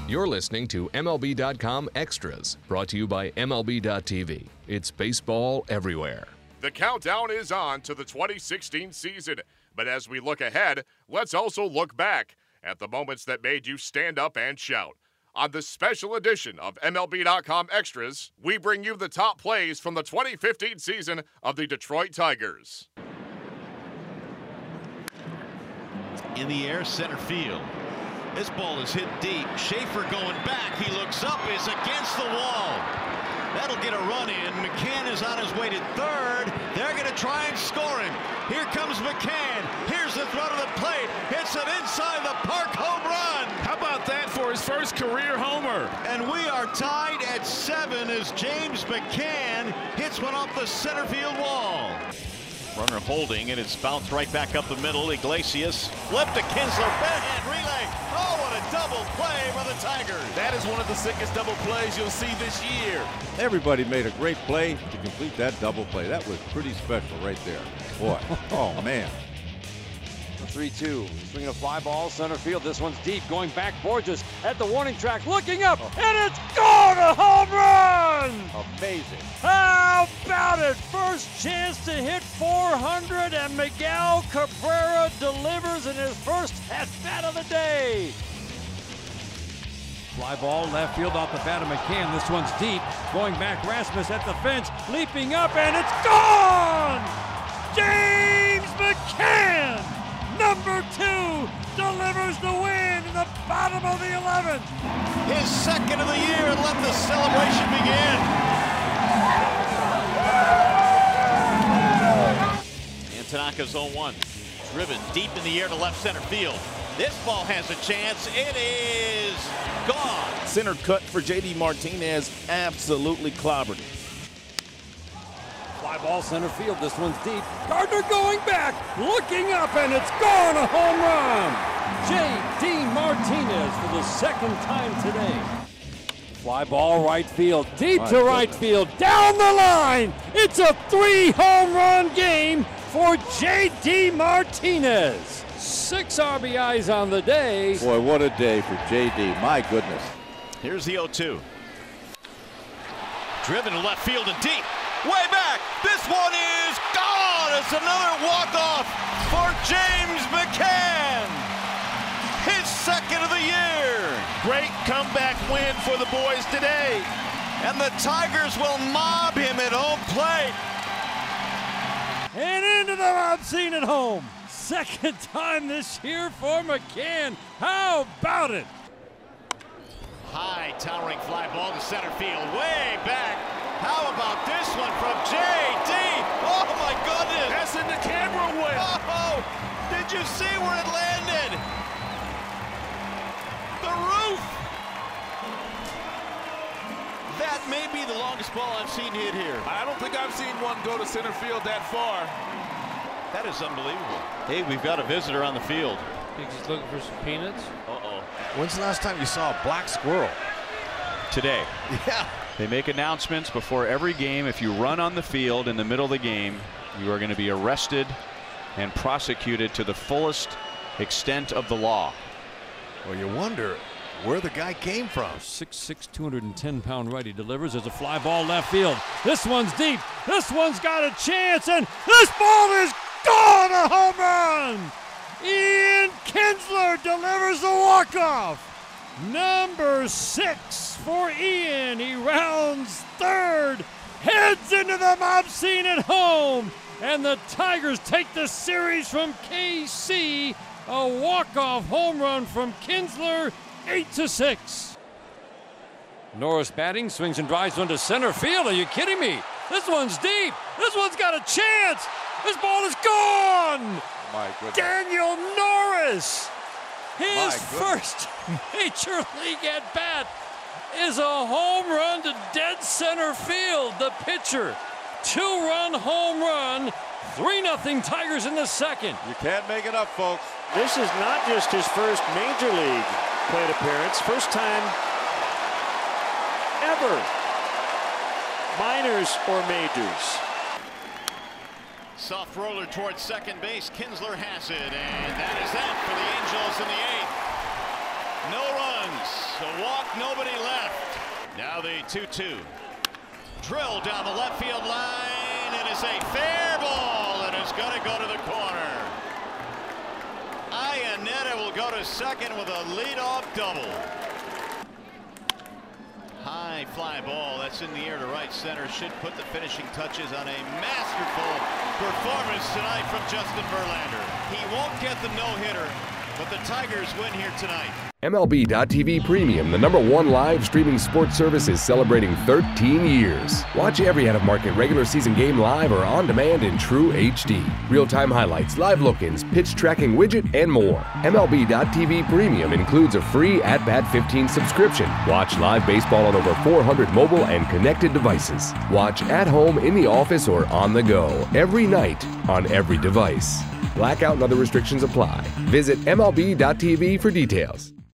You're listening to MLB.com Extras, brought to you by MLB.tv. It's baseball everywhere. The countdown is on to the 2016 season, but as we look ahead, let's also look back at the moments that made you stand up and shout. On this special edition of MLB.com Extras, we bring you the top plays from the 2015 season of the Detroit Tigers. In the air, center field. This ball is hit deep. Schaefer going back. He looks up. Is against the wall. That'll get a run in. McCann is on his way to third. They're going to try and score him. Here comes McCann. Here's the throw to the plate. It's an inside the park home run. How about that for his first career homer? And we are tied at 7 as James McCann hits one off the center field wall. Runner holding, and it's bounced right back up the middle. Iglesias flipped to Kinsler. Backhand relay. Oh, what a double play by the Tigers. That is one of the sickest double plays you'll see this year. Everybody made a great play to complete that double play. That was pretty special right there. Boy, oh man. 3-2, swinging a fly ball, center field. This one's deep, going back. Borges at the warning track, looking up, and it's gone! A home run! Amazing. How about it? First chance to hit 400, and Miguel Cabrera delivers in his first at-bat of the day. Fly ball, left field off the bat of McCann. This one's deep, going back. Rasmus at the fence, leaping up, and it's gone! James McCann! Number 2 delivers the win in the bottom of the 11th. His second of the year, and let the celebration begin. And Tanaka's 0-1. Driven deep in the air to left center field. This ball has a chance. It is gone. Center cut for J.D. Martinez, absolutely clobbered. Fly ball center field. This one's deep. Gardner going back, looking up, and it's gone. A home run. J.D. Martinez for the second time today. Fly ball right field, deep to right field, down the line. It's a 3-home run game for J.D. Martinez. 6 RBIs on the day. Boy, what a day for J.D. My goodness. Here's the 0-2. Driven to left field and deep. Way back. This one is gone. It's another walk-off for James McCann. His second of the year. Great comeback win for the boys today. And the Tigers will mob him at home plate. And into the mob scene at home. Second time this year for McCann. How about it? High towering fly ball to center field. Way back. How about this one from J.D.? Oh, my goodness. That's in the camera win. Oh, did you see where it landed? The roof. That may be the longest ball I've seen hit here. I don't think I've seen one go to center field that far. That is unbelievable. Hey, we've got a visitor on the field. Think he's looking for some peanuts? Uh-oh. When's the last time you saw a black squirrel? Today. Yeah. They make announcements before every game. If you run on the field in the middle of the game, you are going to be arrested and prosecuted to the fullest extent of the law. Well, you wonder where the guy came from. 6'6", 210-pound righty delivers. There's a fly ball left field. This one's deep. This one's got a chance, and this ball is gone. A home run. Ian Kinsler delivers the walk-off. Number 6 for Ian. He rounds third, heads into the mob scene at home, and the Tigers take the series from KC. A walk-off home run from Kinsler, 8-6. Norris batting, swings and drives one to center field. Are you kidding me? This one's deep. This one's got a chance. This ball is gone. My goodness. Daniel Norris. His first Major League at-bat is a home run to dead center field. The pitcher, 2-run home run, 3-0 Tigers in the second. You can't make it up, folks. This is not just his first Major League plate appearance, first time ever, minors or majors. Soft roller towards second base. Kinsler has it, and that is that for the Angels in the 8th. No runs. A walk, nobody left. Now the 2-2. Drill down the left field line. It is a fair ball and it's going to go to the corner. Iannetta will go to second with a leadoff double. High fly ball that's in the air to right center should put the finishing touches on a masterful performance tonight from Justin Verlander. He won't get the no-hitter, but the Tigers win here tonight. MLB.tv Premium, the #1 live streaming sports service, is celebrating 13 years. Watch every out-of-market regular season game live or on demand in true HD. Real-time highlights, live look-ins, pitch tracking widget, and more. MLB.tv Premium includes a free At-Bat 15 subscription. Watch live baseball on over 400 mobile and connected devices. Watch at home, in the office, or on the go, every night, on every device. Blackout and other restrictions apply. Visit MLB.tv for details.